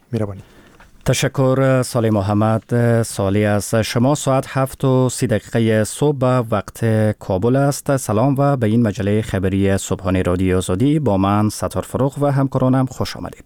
مهربانی. تشکر سالی محمد. سالی از شما. ساعت 7:30 صبح وقت کابل است. سلام و به این مجله خبری صبحانه رادیو آزادی با من ستار فروغ و همکارانم خوش آمدید.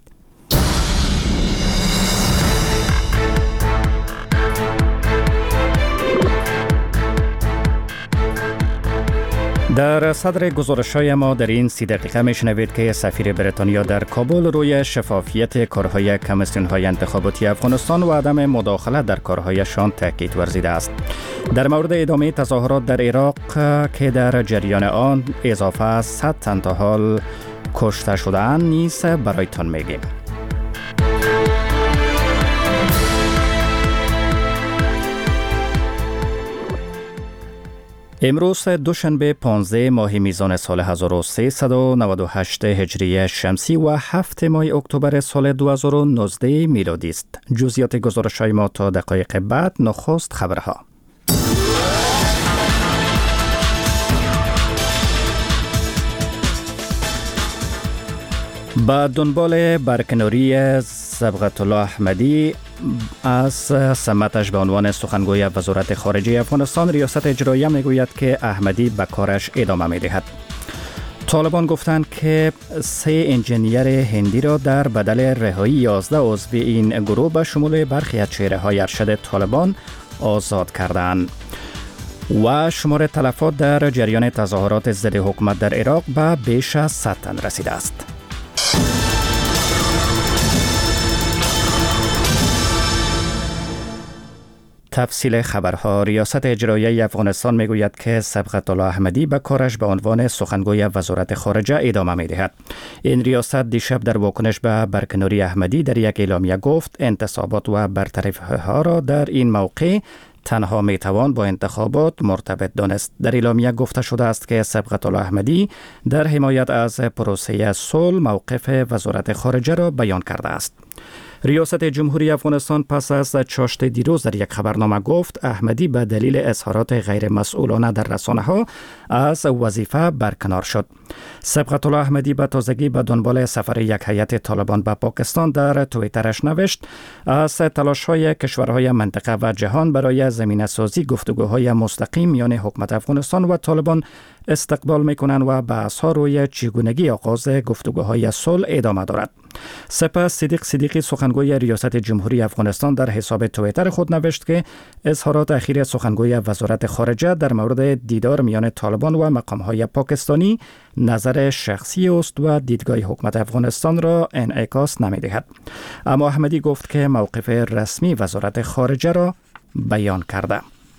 در صدر گزارش‌های ما در این 30 دقیقه میشنوید که سفیر بریتانیا در کابل روی شفافیت کارهای کمیسیون‌های انتخاباتی افغانستان و عدم مداخله در کارهایشان تاکید ورزیده است. در مورد ادامه تظاهرات در عراق که در جریان آن اضافه از 100 تن تا حال کشته شده‌اند نیز برایتان میگیم. امروز دوشنبه 15 ماه میزان سال 1398 هجری شمسی و 7 ماه اکتبر سال 2019 میلادی است. جزئیات گزارش‌های ما تا دقایق بعد. نخست خبرها. با دنبال برکناری صبغت الله احمدی از سمتش به عنوان سخنگوی وزارت خارجه افغانستان، ریاست اجراییه میگوید که احمدی به کارش ادامه میدهد. طالبان گفتند که 3 انجینیر هندی را در بدل رهایی 11 عضو این گروه به شمول برخی از چهره‌های ارشد طالبان آزاد کردند. و شمار تلفات در جریان تظاهرات ضد حکومت در عراق به بیش از 100 تن رسیده است. تفصیل خبرها. ریاست اجراییه افغانستان میگوید که صبغت الله احمدی به کارش به عنوان سخنگوی وزارت خارجه ادامه میدهد. این ریاست دیشب در واکنش به برکناری احمدی در یک اعلامیه گفت انتصابات و برطرفی ها را در این موقع تنها میتوان با انتخابات مرتبط دانست. در اعلامیه گفته شده است که صبغت الله احمدی در حمایت از پروسه صلح موقف وزارت خارجه را بیان کرده است. ریاست جمهوری افغانستان پس از چاشت دیروز در یک خبرنامه گفت احمدی به دلیل اظهارات غیر مسئولانه در رسانه‌ها از وظیفه برکنار شد. صبغت الله احمدی به تازگی به دنبال سفر یک هیئت طالبان به پاکستان در توییترش نوشت از تلاش‌های کشورهای منطقه و جهان برای زمینه‌سازی گفتگوهای مستقیم میان حکومت افغانستان و طالبان استقبال می‌کنند و بحث‌ها روی چگونگی آغاز گفتگوهای صلح ادامه دارد. سپس صدیق صدیقی سخنگوی ریاست جمهوری افغانستان در حساب توییتر خود نوشت که اظهارات اخیر سخنگوی وزارت خارجه در مورد دیدار میان طالبان و مقام‌های پاکستانی نظر شخصی است و دیدگاه حکومت افغانستان را انعکاس نمی‌دهد. اما احمدی گفت که موقف رسمی وزارت خارجه را بیان کرده.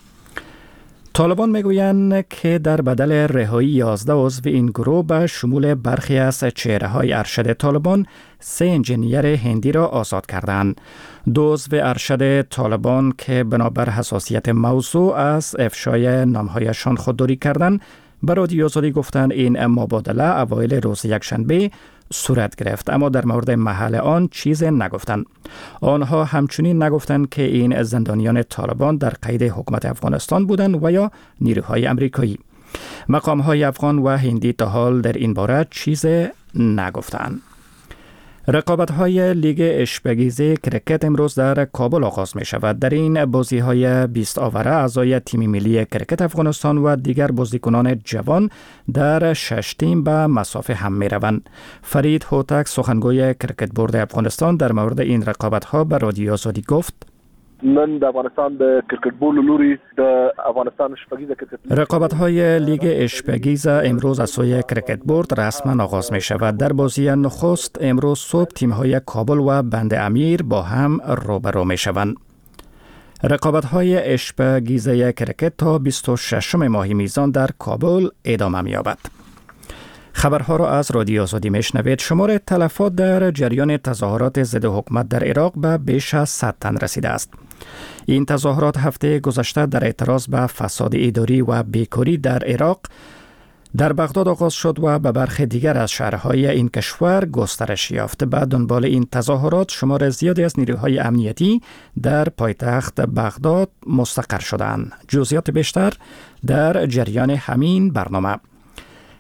طالبان میگویند که در بدل رهایی 11 عضو این گروه به شمول برخی از چهره‌های ارشد طالبان 3 انجینیر هندی را آزاد کردند. 2 عضو ارشد طالبان که بنابر حساسیت موضوع از افشای نامهایشان خودداری کردند به رادیو آزادی گفتند این مبادله اوایل روز یکشنبه صورت گرفت، اما در مورد محل آن چیز نگفتند. آنها همچنین نگفتند که این زندانیان طالبان در قید حکومت افغانستان بودند و یا نیروهای امریکایی. مقام‌های افغان و هندی تا حال در این باره چیز نگفتند. رقابت‌های لیگ اشپگیزی کرکت امروز در کابل آغاز می شود. در این بازی‌های 20 آوره اعضای تیم ملی کرکت افغانستان و دیگر بازیکنان جوان در 6 تیم به مسافه هم می روند. فرید هوتک سخنگوی کرکت بورد افغانستان در مورد این رقابت‌ها به رادیو آزادی گفت نن د افغانستان د کرکټ بول لوري د افغانستان شپږیزه کرکټ رقابت‌های لیگ اشپگیز امروز از سوی کرکت بورد رسما آغاز می شود. در بازی نخست امروز صبح تیم‌های کابل و بند امیر با هم روبرو می شوند. رقابت‌های اشپگیزه کرکت تا 26 ماه میزان در کابل ادامه می‌یابد. خبرها را از رادیو آزادی میشنوید. شمار تلفات در جریان تظاهرات ضد حکومت در عراق به بیش از 100 تن رسیده است. این تظاهرات هفته گذشته در اعتراض به فساد اداری و بیکاری در عراق در بغداد آغاز شد و به برخی دیگر از شهرهای این کشور گسترش یافت. به دنبال این تظاهرات شمار زیادی از نیروهای امنیتی در پایتخت بغداد مستقر شدند. جزئیات بیشتر در جریان همین برنامه.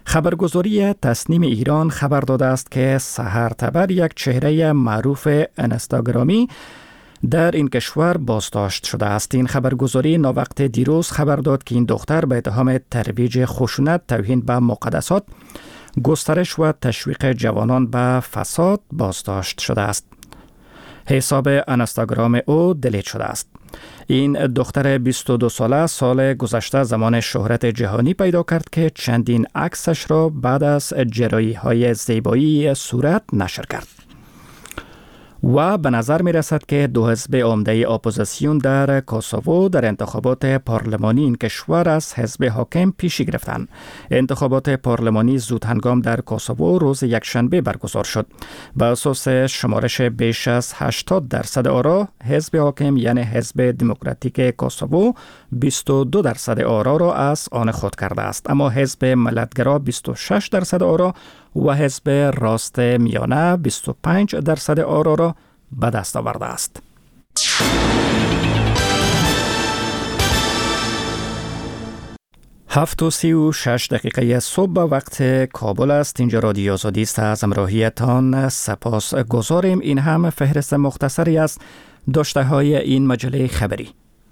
خبرگزاری تصنیم ایران خبر داده است که سحرتبر یک چهره معروف اینستاگرامی در این کشور بازداشت شده است. این خبرگزاری ناوقت دیروز خبر داد که این دختر به اتهام ترویج خشونت، توهین به مقدسات، گسترش و تشویق جوانان به فساد بازداشت شده است. حساب اینستاگرام او دیلیت شده است. این دختر 22 ساله سال گذشته زمان شهرت جهانی پیدا کرد که چندین عکسش را بعد از جراحی‌های زیبایی صورت نشر کرد. و به نظر می رسد که دو حزب عمده اپوزیسیون در کوسوو در انتخابات پارلمانی این کشور از حزب حاکم پیشی گرفتند. انتخابات پارلمانی زود هنگام در کوسوو روز یکشنبه برگزار شد. بر اساس شمارش بیش از 80% آرا، حزب حاکم یعنی حزب دموکراتیک کوسوو 22% آرا را از آن خود کرده است، اما حزب ملتگرا 26% آرا و حزب راست میانه 25% آرا را به دست آورده است. 7:36 صبح وقت کابل است. اینجا رادیو آزادی است. از همراهیتان سپاس گذاریم. این هم فهرست مختصری از داشته های این مجله خبری.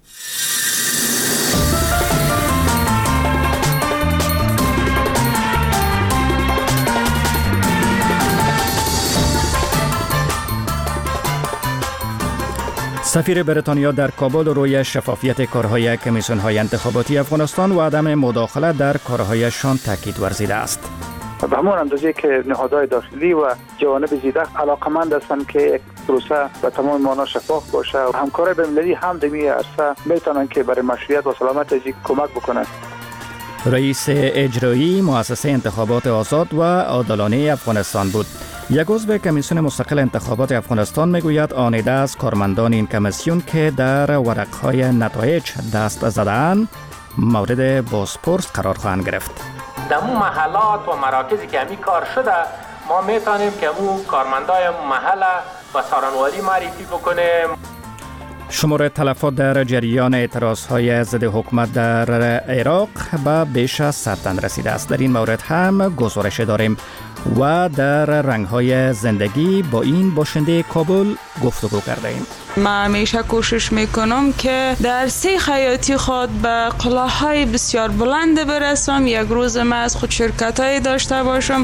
سفیر بریتانیا در کابل روی شفافیت کارهای کمیسیون‌های انتخاباتی افغانستان و عدم مداخله در کارهایشان تاکید ورزیده است. به همون اندازه که نهادهای داخلی و جوانب زیاده علاقمند هستند که یک پروسه به تمام معنا شفاف باشه و همکارای بین‌المللی هم در این عرصه میتونن که برای مشروعیت و سلامت از کمک بکنن. رئیس اجرایی مؤسسه انتخابات آزاد و عادلانه افغانستان بود. یک عضو کمیسیون مستقل انتخابات افغانستان میگوید آنیده از کارمندان این کمیسیون که در ورقهای نتایج دست زدن مورد بازپرس قرار خواهند گرفت. در اون محلات و مراکزی که همی کار شده ما میتونیم که اون کارمندای محل و سارنواری معرفی بکنیم. شمار تلفات در جریان اعتراضهای ضد حکومت در عراق به بیش از 100 تن رسیده است. در این مورد هم گزارش داریم و در رنگ‌های زندگی با این باشنده کابل گفتگو کرده ایم. من همیشه کوشش میکنم که در سیر حیاتی خود به کلاه‌های بسیار بلند برسم. یک روز من از خود شرکت‌های داشته باشم.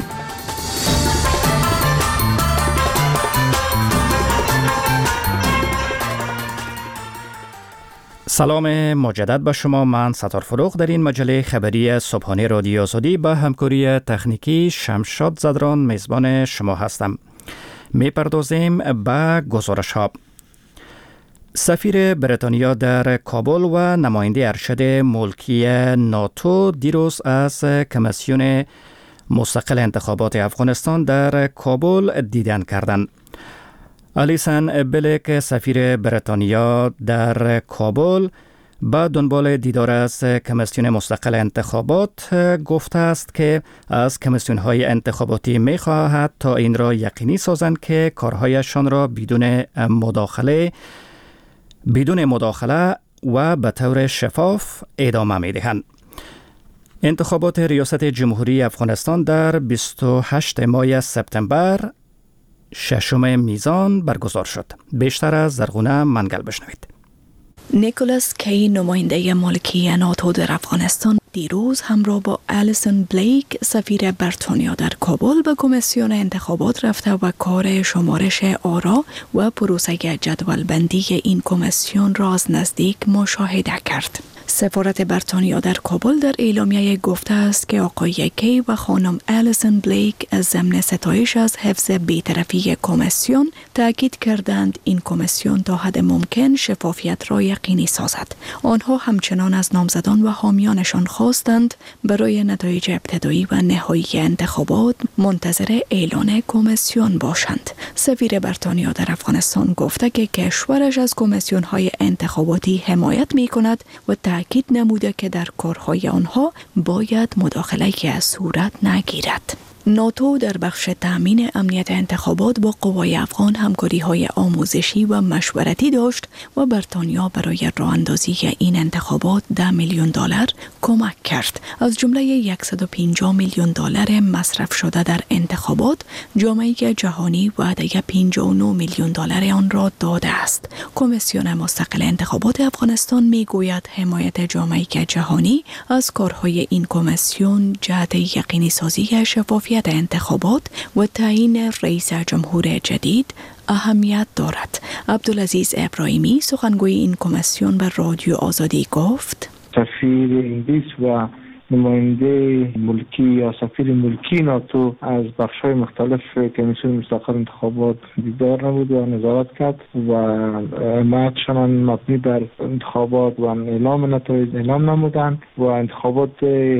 سلام مجدد به شما. من ستار فروغ در این مجله خبری صبحانه رادیو آزادی با همکاری تکنیکی شمشاد زدران میزبان شما هستم. میپردازیم به گزارش ها. سفیر بریتانیا در کابل و نماینده ارشد ملکی ناتو دیروز از کمیسیون مستقل انتخابات افغانستان در کابل دیدن کردند. الیسن بلک سفیر بریتانیا در کابل با دنبال دیدار از کمیسیون مستقل انتخابات گفته است که از کمیسیون‌های انتخاباتی می‌خواهد تا این را یقینی سازند که کارهایشان را بدون مداخله و به طور شفاف ادامه می‌دهند. انتخابات ریاست جمهوری افغانستان در 28 ماه سپتامبر ششم میزان برگزار شد. بیشتر از زرغونه منگل بشنوید. نیکولاس کی نماینده ملکی ناتو در افغانستان دیروز همراه با الیسن بلیک سفیر بریتانیا در کابل به کمیسیون انتخابات رفته و کار شمارش آرا و پروسه جدولبندی این کمیسیون را از نزدیک مشاهده کرد. سفارت بریتانیا در کابل در اعلامیه گفته است که آقای کی و خانم الیسن بلیک از ضمن ستایش از حفظ بی‌طرفی کمیسیون تاکید کردند این کمیسیون تا حد ممکن شفافیت را یقینی سازد. آنها همچنان از نامزدان و حامیانشان خواستند برای نتایج ابتدایی و نهایی انتخابات منتظر اعلان کمیسیون باشند. سفیر بریتانیا در افغانستان گفته که کشورش از کمیسیون‌های انتخاباتی حمایت می‌کند و تأکید نموده که در کارهای آنها باید مداخله که صورت نگیرد. ناتو در بخش تأمین امنیت انتخابات با قوای افغان همکاری‌های آموزشی و مشورتی داشت و بریتانیا برای راه اندازی این انتخابات $10 میلیون کمک کرد. از جمله $150 میلیون مصرف شده در انتخابات، جامعه جهانی وعده $59 میلیون آن را داده است. کمیسیون مستقل انتخابات افغانستان میگوید حمایت جامعه جهانی از کارهای این کمیسیون جهت یقینی سازی شفافیت انتخابات و تعیین رئیس جمهور جدید اهمیت دارد. عبدالعزیز ابراهیمی سخنگوی این کمیسیون به رادیو آزادی گفت: سفیر انگلیس و نماینده ملکی یا سفیر ملکی ناتو از بخش‌های مختلف کمیسیون مستقل انتخابات دیدار نمود و نظارت کرد و حمایتشان مبنی بر انتخابات و اعلام نتایج اعلام نمودند و انتخابات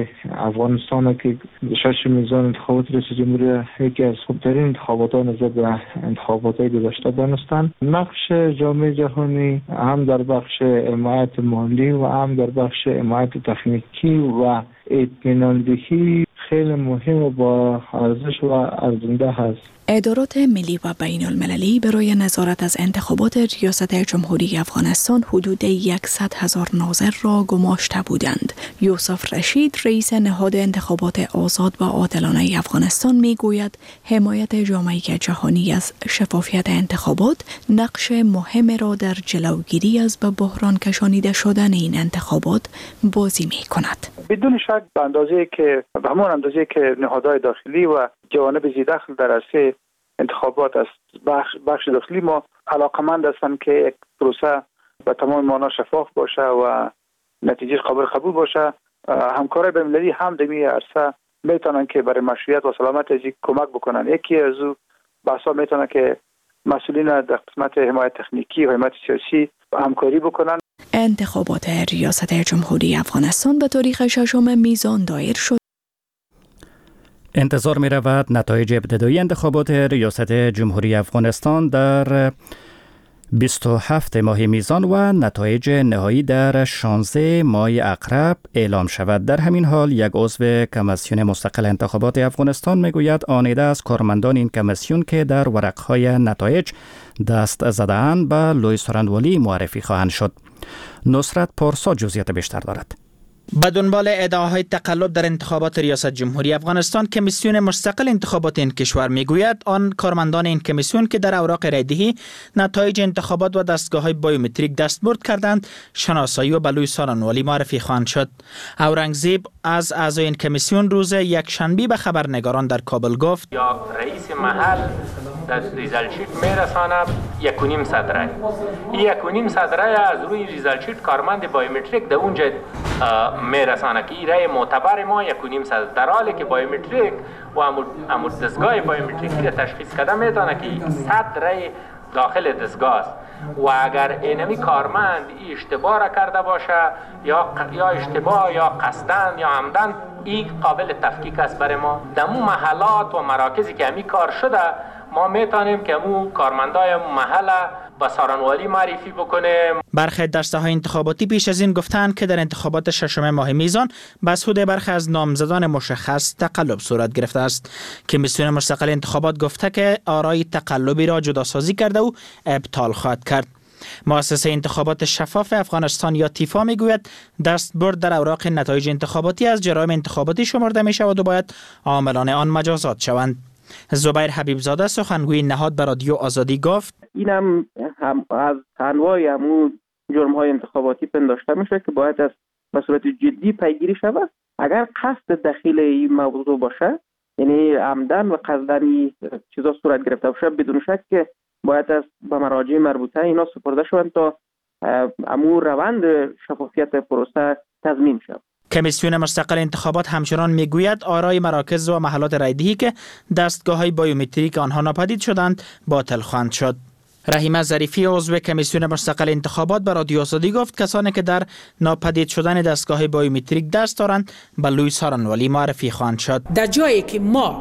افغانستان که 6 میزان انتخابات رئیس جمهوری یکی از خوبترین انتخابات نسبت به انتخابات گذشته دانستند. نقش جامعه جهانی هم در بخش حمایت مالی و هم در بخش حمایت تکنیکی و اطمینان دهی خیلی مهم و با ارزش و ارزنده هست. ادارات ملی و بین المللی برای نظارت از انتخابات ریاست جمهوری افغانستان حدود 100,000 ناظر را گماشته بودند. یوسف رشید، رئیس نهاد انتخابات آزاد و عادلانه افغانستان میگوید حمایت جامعه جهانی از شفافیت انتخابات نقش مهم را در جلوگیری از به بحران کشانیده شدن این انتخابات بازی می‌کند. بدون شک به همون اندازه که نهادهای داخلی و جوانب ذی‌دخل در عرصه انتخابات است، بخش داخلی ما علاقمند هستند که یک پروسه به تمام معنا شفاف باشه و نتیجه قابل قبول باشه. همکارای بین‌المللی هم در این عرصه میتونن که برای مشروعیت و سلامت از کمک بکنن. یکی از بحثا میتونه که مسئولین در قسمت حمایت تکنیکی و حمایت سیاسی همکاری بکنن. انتخابات ریاست جمهوری افغانستان به تاریخ 6 میزان دایر شد. انتظار می رود نتایج ابتدایی انتخابات ریاست جمهوری افغانستان در 27 ماه میزان و نتایج نهایی در 16 ماه عقرب اعلام شود. در همین حال یک عضو کمیسیون مستقل انتخابات افغانستان میگوید آنیده از کارمندان این کمیسیون که در ورقهای نتایج دست زده‌اند به لوی سارنوالی معرفی خواهند شد. نصرت پارسا جزئیات بیشتر دارد. به دنبال ادعاهای تقلب در انتخابات ریاست جمهوری افغانستان، کمیسیون مستقل انتخابات این کشور میگوید آن کارمندان این کمیسیون که در اوراق رایدهی نتایج انتخابات و دستگاه‌های بایومتریک دستبرد کردند، شناسایی و به لوی سارنوالی معرفی خواهند شد. اورنگزیب از اعضای این کمیسیون روز یکشنبه به خبرنگاران در کابل گفت: یا رئیس محل در ریزالت شیت میرساند 1.5 رای. این 1.5 رای از روی ریزالت شیت کارمند بایومتریک در اونجا میرسانه که این رای معتبر ما 1.5 در حالی که بایومتریک و امور دستگاه بایومتریکی را تشخیص کرده میتونه که 100 رای داخل دستگاه است و اگر اینمی کارمند این اشتباه را کرده باشه یا اشتباه یا قصدن یا عمدن، این قابل تفکیک است برای ما. در مو محلات و مراکزی که همی کار شده ما میتونیم که مو کارمندای محل با سارنوالی معرفی بکنیم. برخی دسته‌های انتخاباتی پیش از این گفتند که در انتخابات 6 ماه میزان به سود برخی از نامزدان مشخص تقلب صورت گرفته است. کمیسیون مستقل انتخابات گفته که آرای تقلبی را جداسازی کرده و ابطال خواهد کرد. مؤسسه انتخابات شفاف افغانستان یا تیفا میگوید دستبرد در اوراق نتایج انتخاباتی از جرایم انتخاباتی شمرده می شود و باید عاملان آن مجازات شوند. زبیر حبیب زاده سخنگوی نهاد به رادیو آزادی گفت: این هم از انواع همون جرم‌های انتخاباتی پنداشته میشه که باید از به صورت جدی پیگیری شود. اگر قصد دخیل این موضوع باشه، یعنی عمدن و قصدن چیزا صورت گرفته باشه، بدون شک که باید از به مراجع مربوطه اینا سپرده شوند تا امور روند شفافیت پروسه تضمین شود. کمیسیون مستقل انتخابات همچنان میگوید آرای مراکز و محلات رایدهی که دستگاه‌های بایومتریک آنها ناپدید شدند باطل خواهند شد. رحیمه ظریفی عضو کمیسیون مستقل انتخابات به رادیو آزادی گفت کسانی که در ناپدید شدن دستگاه بایومتریک دست دارند به لوی سارنوالی معرفی خواهند شد. در جایی که ما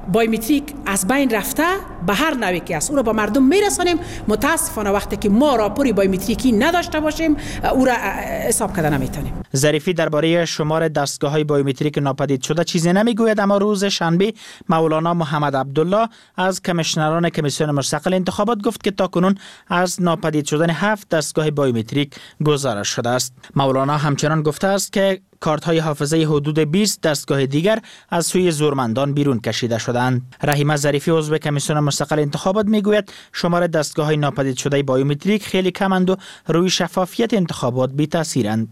بایومتریک از بین رفته به هر نوعی که است او را به مردم میرسانیم. متاسفانه وقتی که ما راپوری بایومتریکی نداشته باشیم او را حساب کرده نمیتونیم. ظریفی درباره شمار دستگاه‌های بایومتریک ناپدید شده چیزی نمیگوید، اما روز شنبه مولانا محمد عبدالله از کمیشنران کمیسیون مستقل انتخابات گفت که تاکنون از ناپدید شدن 7 دستگاه بایومتریک گزارش شده است. مولانا همچنان گفته است که کارت‌های حافظه حدود 20 دستگاه دیگر از سوی زورمندان بیرون کشیده شدند. رحیمه ظریفی عضو کمیسیون مستقل انتخابات میگوید شمار دستگاه‌های ناپدید شده بایومتریک خیلی کمند و روی شفافیت انتخابات بی‌تاثیرند.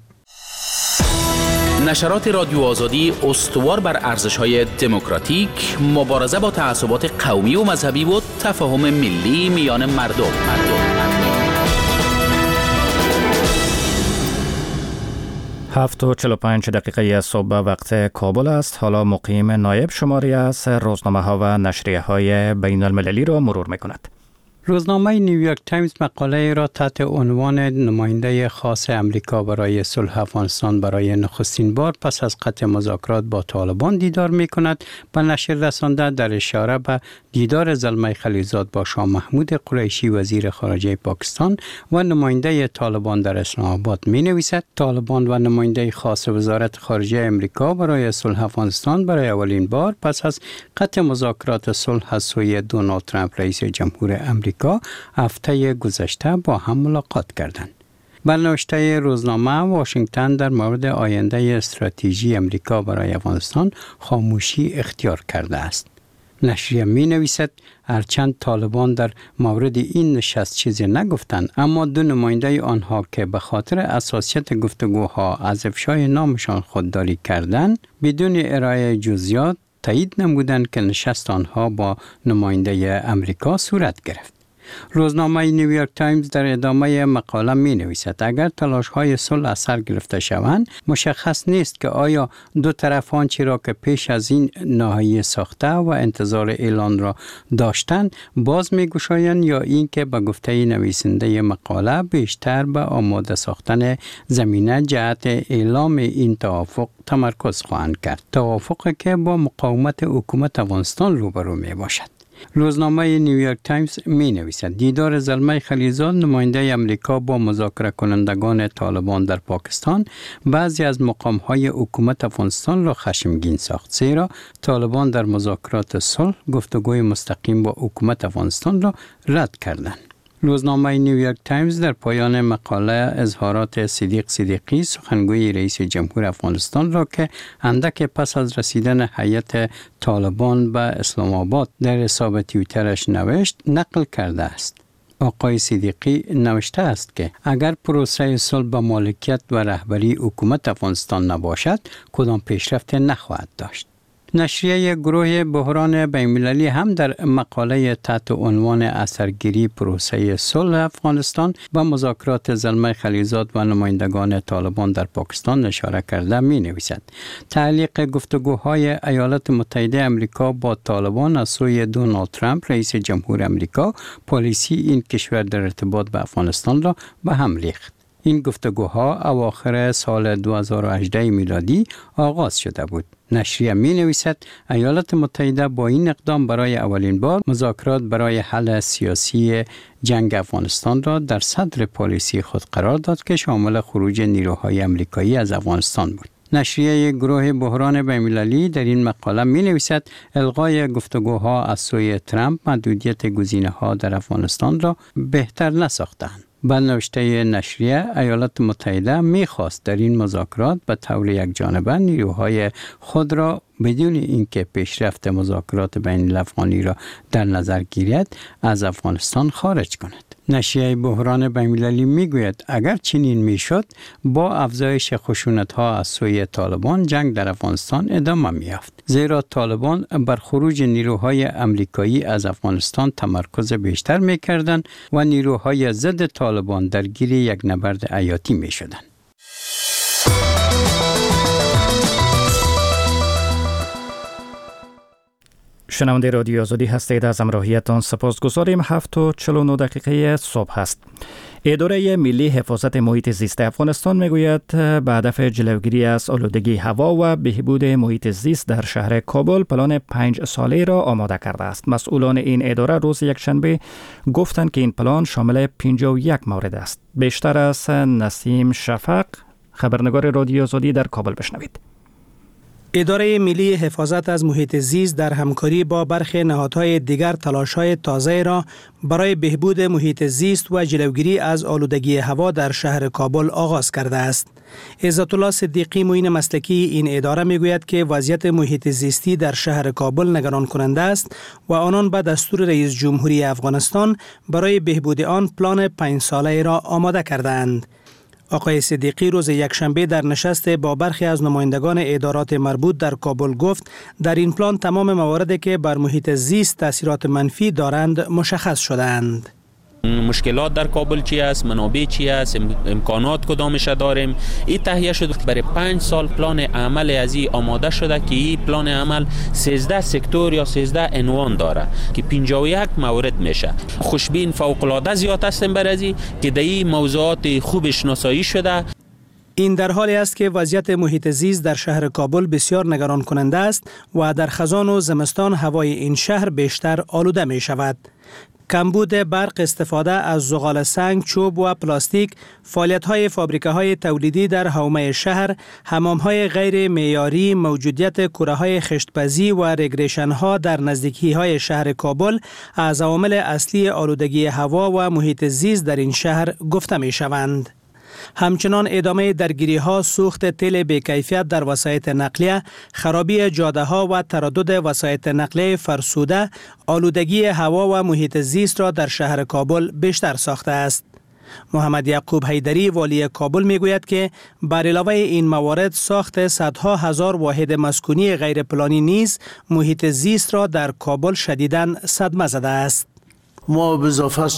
نشرات رادیو آزادی استوار بر ارزش‌های دموکراتیک، مبارزه با تعصبات قومی و مذهبی و تفاهم ملی میان مردم. 7:45 دقیقه صبح وقت کابل است. حالا مقیم نایب شماری از روزنامه‌ها و نشریه‌های بین المللی را مرور می‌کند. روزنامه نیویورک تایمز مقاله را تحت عنوان نماینده خاص امریکا برای صلح افغانستان برای نخستین بار پس از قطع مذاکرات با طالبان دیدار می کند به نشر رسانده در اشاره به دیدار زلمه خلیلزاد با شاه محمود قریشی وزیر خارجه پاکستان و نماینده طالبان در اسلام آباد می نویسد طالبان و نماینده خاص وزارت خارجه امریکا برای صلح افغانستان برای اولین بار پس از قطع مذاکرات صلح از سوی دونالد ترامپ رئیس جمهور امریکا هفته گذشته با هم ملاقات کردند. بر نوشته روزنامه واشنگتن در مورد آینده استراتژی امریکا برای افغانستان خاموشی اختیار کرده است. نشریه می نویسد هرچند طالبان در مورد این نشست چیزی نگفتند، اما دو نماینده آنها که به خاطر اساسیت گفتگوها از افشای نامشان خودداری کردند بدون ارائه جزئیات تایید نمودند که نشست آنها با نماینده امریکا صورت گرفت. روزنامه نیویورک تایمز در ادامه مقاله می نویسد اگر تلاش های صلح از سر گرفته شوند مشخص نیست که آیا دو طرف آنچه را که پیش از این نهایی ساخته و انتظار اعلان را داشتند باز می گشایند یا اینکه به گفته نویسنده مقاله بیشتر به آماده ساختن زمینه جهت اعلام این توافق تمرکز خواهند کرد، توافقی که با مقاومت حکومت افغانستان روبرو می باشد. روزنامه نیویورک تایمز می نویسد دیدار زلمه خلیلزاد نماینده امریکا با مذاکره کنندگان طالبان در پاکستان بعضی از مقام های حکومت افغانستان را خشمگین ساخت، زیرا طالبان در مذاکرات صلح گفتگوی مستقیم با حکومت افغانستان را رد کردند. روزنامه نیویورک تایمز در پایان مقاله اظهارات صدیقی سخنگوی رئیس جمهور افغانستان را که اندک پس از رسیدن هیئت طالبان به اسلام آباد در حساب توییترش نوشت نقل کرده است. آقای صدیقی نوشته است که اگر پروسه صلح به مالکیت و رهبری حکومت افغانستان نباشد کدام پیشرفت نخواهد داشت. نشریه گروه بحران بین‌المللی هم در مقاله تحت عنوان اثرگیری پروسه صلح افغانستان و مذاکرات زلمه خلیلزاد و نمایندگان طالبان در پاکستان اشاره کرده می نویسد تعلیق گفتگوهای ایالات متحده امریکا با طالبان از سوی دونالد ترامپ رئیس جمهور امریکا پالیسی این کشور در ارتباط به افغانستان را به هم ریخت. این گفتگوها اواخر سال 2018 میلادی آغاز شده بود. نشریه می نویسد ایالات متحده با این اقدام برای اولین بار مذاکرات برای حل سیاسی جنگ افغانستان را در صدر پالیسی خود قرار داد که شامل خروج نیروهای امریکایی از افغانستان بود. نشریه گروه بحران بین‌المللی در این مقاله می نویسد الغای گفتگوها از سوی ترامپ محدودیت گزینه‌ها در افغانستان را بهتر نساختند. به نوشته نشریه ایالات متحده می‌خواست در این مذاکرات به طور یکجانبه نیروهای خود را بدون اینکه پیشرفت مذاکرات بین الافغانی را در نظر گیرد از افغانستان خارج کند. نشریه بحران بین‌المللی میگوید اگر چنین میشد با افزایش خشونت‌ها از سوی طالبان جنگ در افغانستان ادامه می‌یافت، زیرا طالبان بر خروج نیروهای امریکایی از افغانستان تمرکز بیشتر می‌کردند و نیروهای ضد طالبان درگیر یک نبرد حیاتی می‌شدند. شنونده رادیو آزادی هستید، از همراهیتان سپاسگزاریم. 7:49 صبح است. اداره ملی حفاظت محیط زیست افغانستان میگوید به هدف جلوگیری از آلودگی هوا و بهبود محیط زیست در شهر کابل پلان 5 ساله را آماده کرده است. مسئولان این اداره روز یکشنبه گفتند که این پلان شامل 51 مورد است. بیشتر از نسیم شفق، خبرنگار رادیو آزادی در کابل بشنوید. اداره ملی حفاظت از محیط زیست در همکاری با برخی نهادهای دیگر تلاش‌های تازه را برای بهبود محیط زیست و جلوگیری از آلودگی هوا در شهر کابل آغاز کرده است. عزت الله صدیقی معین مسلکی این اداره میگوید که وضعیت محیط زیستی در شهر کابل نگران کننده است و آنان به دستور رئیس جمهوری افغانستان برای بهبود آن پلان 5 ساله را آماده کردند. آقای صدیقی روز یکشنبه در نشست با برخی از نمایندگان ادارات مربوط در کابل گفت در این پلان تمام مواردی که بر محیط زیست تاثیرات منفی دارند مشخص شدند. مشکلات در کابل چی است، منابع چی است، امکانات کدامش داریم. این تهیه شده برای 5 سال پلان عمل از این آماده شده که این پلان عمل 13 سکتور یا 13 عنوان داره که 51 مورد میشه. خوشبین فوق العاده زیاد هستیم بر ازی که در این موضوعات خوب شناسایی شده. این در حالی است که وضعیت محیط زیست در شهر کابل بسیار نگران کننده است و در خزان و زمستان هوای این شهر بیشتر آلوده می شود. کمبود برق، استفاده از زغال سنگ، چوب و پلاستیک، فعالیت‌های فابریکه‌های تولیدی در حومه شهر، حمام‌های غیر معیاری، موجودیت کره‌های خشتپزی و رگریشن‌ها در نزدیکی‌های شهر کابل از عوامل اصلی آلودگی هوا و محیط زیست در این شهر گفته می‌شوند. همچنان ادامه درگیری‌ها، سوخت تیل بی‌کیفیت در وسایط نقلیه، خرابی جاده‌ها و تردد وسایط نقلیه فرسوده، آلودگی هوا و محیط زیست را در شهر کابل بیشتر ساخته است. محمد یعقوب حیدری والی کابل میگوید که بر علاوه این موارد ساخت صدها هزار واحد مسکونی غیر پلانی نیز محیط زیست را در کابل شدیداً صدمه زده است. ما به اضافه از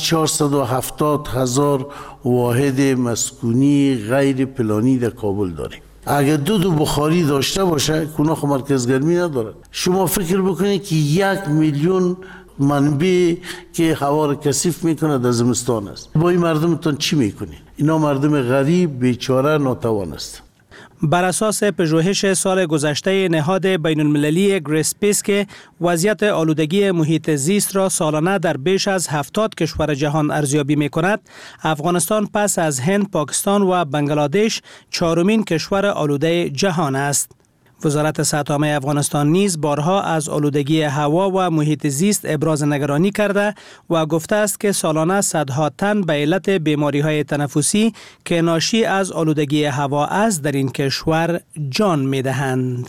470,000 واحد مسکونی غیر پلانی در کابل داریم. اگر دو بخاری داشته باشه کناخ مرکز گرمی ندارد. شما فکر بکنید که 1 میلیون منبع که هوا را کثیف میکنه در زمستان است. با این مردمتان چی میکنید؟ اینا مردم غریب، بیچاره، ناتوان است. بر اساس پژوهش سال گذشته نهاد بین المللی گریسپیس که وضعیت آلودگی محیط زیست را سالانه در بیش از 70 کشور جهان ارزیابی می کند، افغانستان پس از هند، پاکستان و بنگلادش 4مین کشور آلوده جهان است. وزارت صحت عامه افغانستان نیز بارها از آلودگی هوا و محیط زیست ابراز نگرانی کرده و گفته است که سالانه صدها تن به علت بیماری‌های تنفسی که ناشی از آلودگی هوا است در این کشور جان می‌دهند.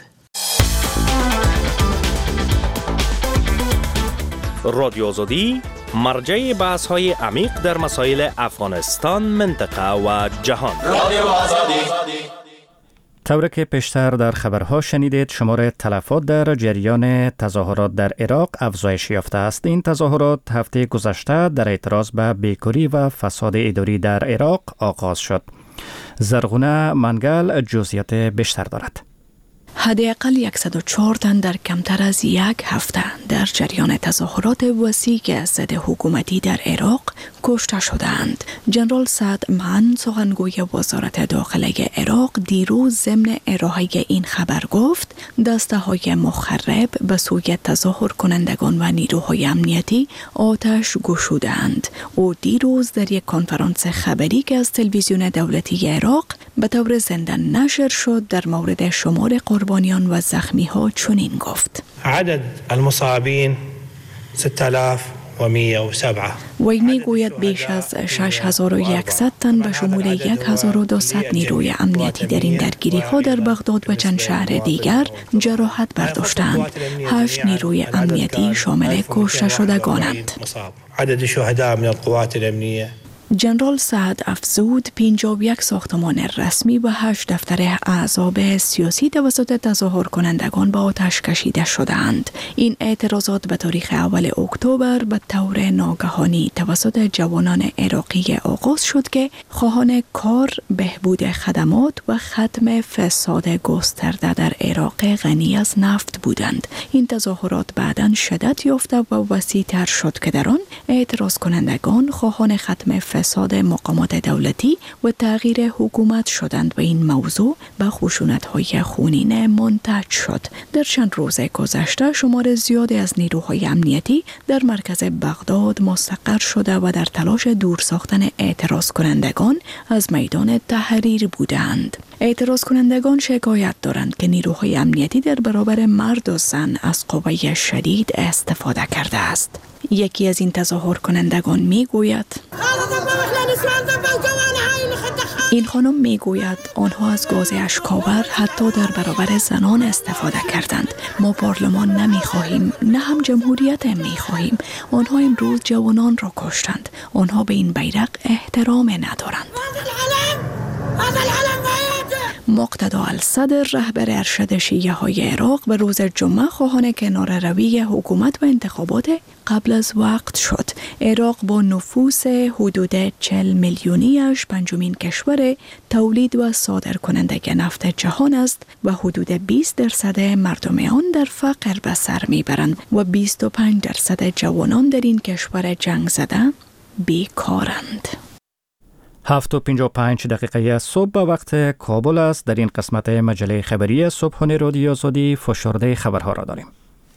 رادیو آزادی مرجع بحث‌های عمیق در مسائل افغانستان، منطقه و جهان. رادیو آزادی. طوری که پیشتر در خبرها شنیدید، شمار تلفات در جریان تظاهرات در عراق افزایش یافته است. این تظاهرات هفته گذشته در اعتراض به بیکاری و فساد اداری در عراق آغاز شد. زرغونه منگل جزئیات بیشتر دارد. حداقل 104 تن در کمتر از یک هفته در جریان تظاهرات وسیع ضد حکومتی در عراق کشته شدند. جنرال سعد معن، سخنگوی وزارت داخله عراق، دیروز ضمن ارائه این خبر گفت دسته‌های مخرب به سوی تظاهر کنندگان و نیروهای امنیتی آتش گشودند. او دیروز در یک کنفرانس خبری که از تلویزیون دولتی عراق به طور زنده نشر شد در مورد شمار قربانیان و زخمی‌ها چنین گفت: عدد المصابین 6107. وی میگوید بیش از 6100 تن به شمول 1200 نیروی امنیتی در این درگیری ها در بغداد و چند شهر دیگر جراحت برداشتند. 8 نیروی امنیتی شامل کشته شدگانند. عدد شهداء من القوات الامنیه. جنرال سعد افزود 51 ساختمان رسمی و 8 دفتر احزاب سیاسی توسط تظاهر کنندگان به آتش کشیده شدند. این اعتراضات به تاریخ اول اکتبر به طور ناگهانی توسط جوانان عراقی آغاز شد که خواهان کار، بهبود خدمات و ختم فساد گسترده در عراق غنی از نفت بودند. این تظاهرات بعداً شدت یافته و وسیع‌تر شد که در آن اعتراض کنندگان خواهان ختم فساد مقامات دولتی و تغییر حکومت شدند و این موضوع به خشونت‌های خونین منتج شد. در چند روز گذشته شمار زیادی از نیروهای امنیتی در مرکز بغداد مستقر شده و در تلاش دور ساختن اعتراض کنندگان از میدان تحریر بودند. اعتراض کنندگان شکایت دارند که نیروهای امنیتی در برابر مرد و زن از قوه شدید استفاده کرده است. یکی از این تظاهر کنندگان میگوید این خانم میگوید آنها از گاز اشک‌آور حتی در برابر زنان استفاده کردند. ما پارلمان نمیخواهیم، نه هم جمهوریت میخواهیم. آنها امروز جوانان را کشتند. آنها به این بیرق احترام ندارند. مقتدا الصدر رهبر ارشد شیعه های عراق به روز جمعه خواهان کناره‌روی حکومت و انتخابات قبل از وقت شد. عراق با نفوس حدود 40 میلیونیش پنجمین کشور تولید و صادر کننده نفت جهان است و حدود 20% مردم آن در فقر به سر میبرند و 25% جوانان در این کشور جنگ زده بیکارند. 7:55 صبح به وقت کابل است. در این قسمت مجله خبری صبحانه رادیو آزادی فشرده خبرها را داریم.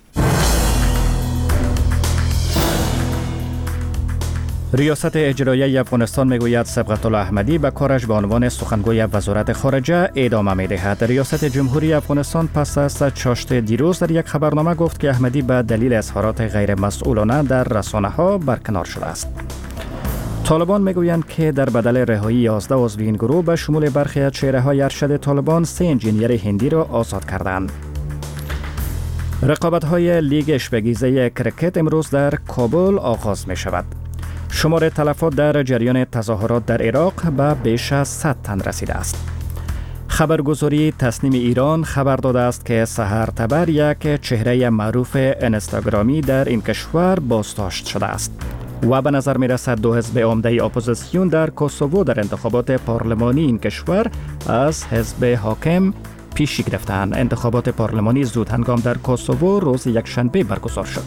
ریاست اجرایی افغانستان میگوید صبغت الله احمدی به کارش به عنوان سخنگوی وزارت خارجه ادامه میدهد. ریاست جمهوری افغانستان پس از چاشت دیروز در یک خبرنامه گفت که احمدی به دلیل اظهارات غیر مسئولانه در رسانه‌ها برکنار شده است. طالبان میگویند که در بدل رهایی 11 عضو این گروه به شمول برخی از چهره‌های ارشد طالبان 3 انجینیر هندی را آزاد کردند. رقابت‌های لیگ اشبگیزه کرکت امروز در کابل آغاز می شود. شمار تلفات در جریان تظاهرات در عراق به بیش از 100 تن رسیده است. خبرگزاری تصنیم ایران خبر داده است که سحر تبر یک چهره معروف اینستاگرامی در این کشور بازداشت شده است و به نظر می رسد 2 حزب عمده اپوزیسیون در کوسوو در انتخابات پارلمانی این کشور از حزب حاکم پیشی گرفتند. انتخابات پارلمانی زود هنگام در کوسوو روز یکشنبه برگزار شد.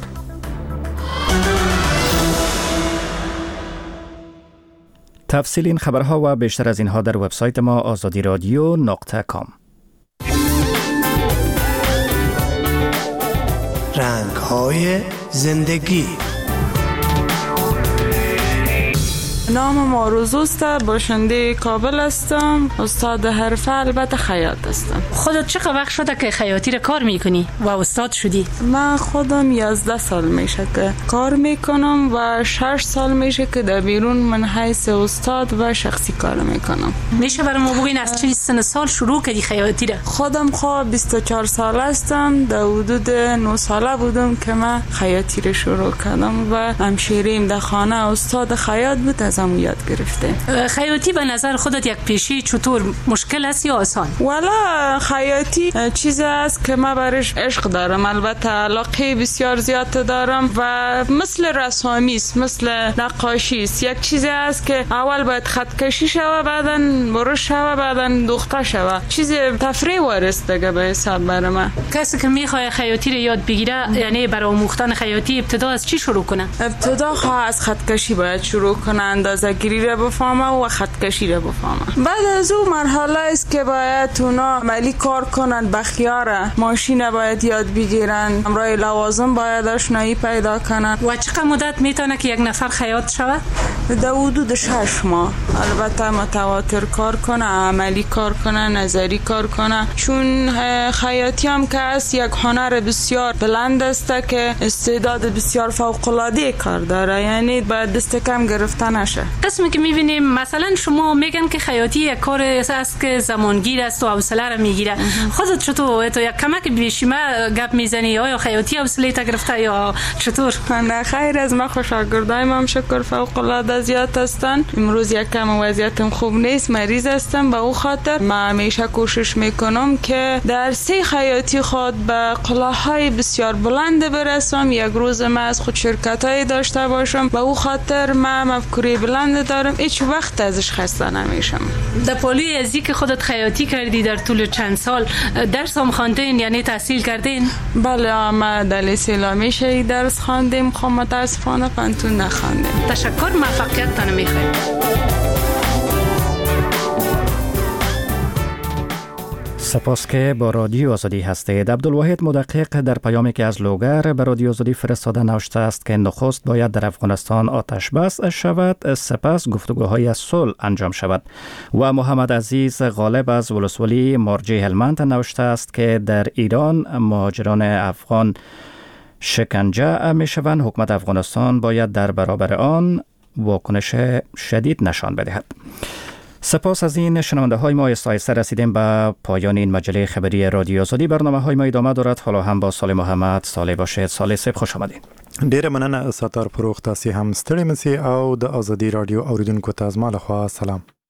تفصیل این خبرها و بیشتر از اینها در وبسایت ما azadiradio.com. رنگ‌های زندگی. نام ماروزوست، باشنده کابل هستم. استاد حرفه البته خیاط هستم. خودت چقدر وقت شده که خیاطی را کار میکنی و استاد شدی؟ من خودم 11 سال میشه که کار میکنم و 6 سال میشه که در بیرون من حیث استاد و شخصی کار میکنم. میشه برای ما بگین از چه سن سال شروع کردی خیاطی را؟ خودم 24 سال هستم. در حدود 9 ساله بودم که من خیاطی را شروع کردم و همشیریم در خانه استاد خیاط بود، از هم یاد گرفته. خیاطی به نظر خودت یک پیشی چطور مشکل است یا آسان؟ والا خیاطی چیزی است که من برش عشق دارم، البته علاقه بسیار زیاد دارم و مثل رسامی است، مثل نقاشی است. یک چیزی است که اول باید خط کشی شوه، بعداً برش شوه، بعداً دوخته شوه. چیز تفریح وارست دیگه به حساب برای من. کسی که میخواد خیاطی رو یاد بگیره، یعنی برای آموختن خیاطی ابتدا از چی شروع کنه؟ ابتدا از خط کشی باید شروع کنه، اندازه گیری را بفهمه و خط کشی را بفهمه. بعد از اون مرحله است که باید اونا عملی کار کنن، بخیاره ماشین باید یاد بگیرن، امرای لوازم باید آشنایی پیدا کنن. و چقدر مدت میتونه که یک نفر خیاط شود؟ در حدود 6 ماه. البته متواتر کار کنه، عملی کار کنه، نظری کار کنه، چون خیاطی هم که است یک هنر بسیار بلند است که استعداد بسیار فوق العاده کار داره، یعنی باید دست کم گرفته نشه. قسمی که میبینیم مثلا شما میگن که خیاطی یک کار است که زمانگیر است و حوصله را میگیره. خودت چطور تو یک کمک بیشیمه گپ میزنی؟ آیا خیاطی حوصله تا گرفته یا چطور؟ نه خیر، از ما شاگردایم هم شکر فوق العاده زیاد هستن. امروز یک کم وضعیتم خوب نیست، مریض هستم، به او خاطر من همیشه کوشش میکنم که در سه خیاطی خود به قلاهای بسیار بلند برسم. یک روز من از خود شرکتای داشته باشم، به او خاطر من مفکوره بلند دارم، هیچ وقت ازش خسته نمیشم. در پالوی ازی که خودت خیاطی کردی در طول چند سال درس هم خواندین، یعنی تحصیل کردین؟ بله، ما در لیسه لامی درس خواندیم، خب متاسفانه پانتون نخواندیم. تشکر، موفقیت. موفقیت تان میخوایم. سپاس که با رادیو آزادی هستید. عبدالواحد مدقق در پیامی که از لوگر به رادیو آزادی فرستاده نوشته است که نخست باید در افغانستان آتش بس شود، سپس گفتگوهای صلح انجام شود. و محمد عزیز غالب از ولسوالی مرجع هلمند نوشته است که در ایران مهاجران افغان شکنجه می شوند. حکومت افغانستان باید در برابر آن واکنش شدید نشان بدهد. سپاس از این شنونده های ما. آهسته رسیدیم به پایان این مجله خبری رادیو آزادی. برنامه های ما ادامه دارد. حالا هم با صالح محمد. صالح باشید. صالح صاحب خوش آمدید. ډیره مننه ستار پروخ تاسو هم ستړي مسئ او د آزادی رادیو اوریدونکو ته زما له خوا سلام.